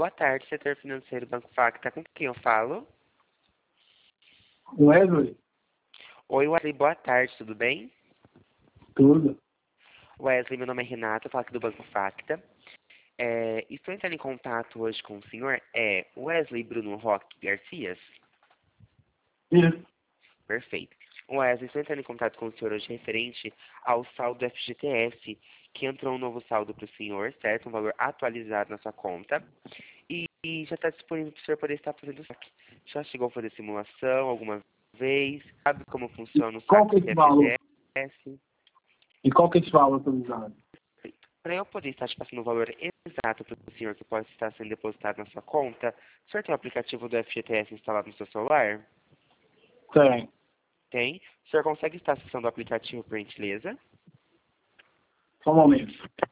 Boa tarde, setor financeiro Banco Facta. Com quem eu falo? Wesley, Oi, Wesley, boa tarde, tudo bem? tudo. Wesley, meu nome é Renato, eu falo aqui do Banco Facta. Estou entrando em contato hoje com o senhor, Wesley Bruno Roque Garcias? Isso. Perfeito. Wesley, estou entrando em contato com o senhor hoje referente ao saldo FGTS, que entrou um novo saldo para o senhor, certo? Um valor atualizado na sua conta. E já está disponível para o senhor poder estar fazendo o saque. Já chegou a fazer simulação alguma vez? Sabe como funciona o Qual que é saque esse do valor? FGTS? E qual que é esse valor atualizado? Para eu poder estar te passando o valor exato para o senhor que pode estar sendo depositado na sua conta, o senhor tem o aplicativo do FGTS instalado no seu celular? Tem. Tem. O senhor consegue estar acessando o aplicativo, por gentileza? Só um momento.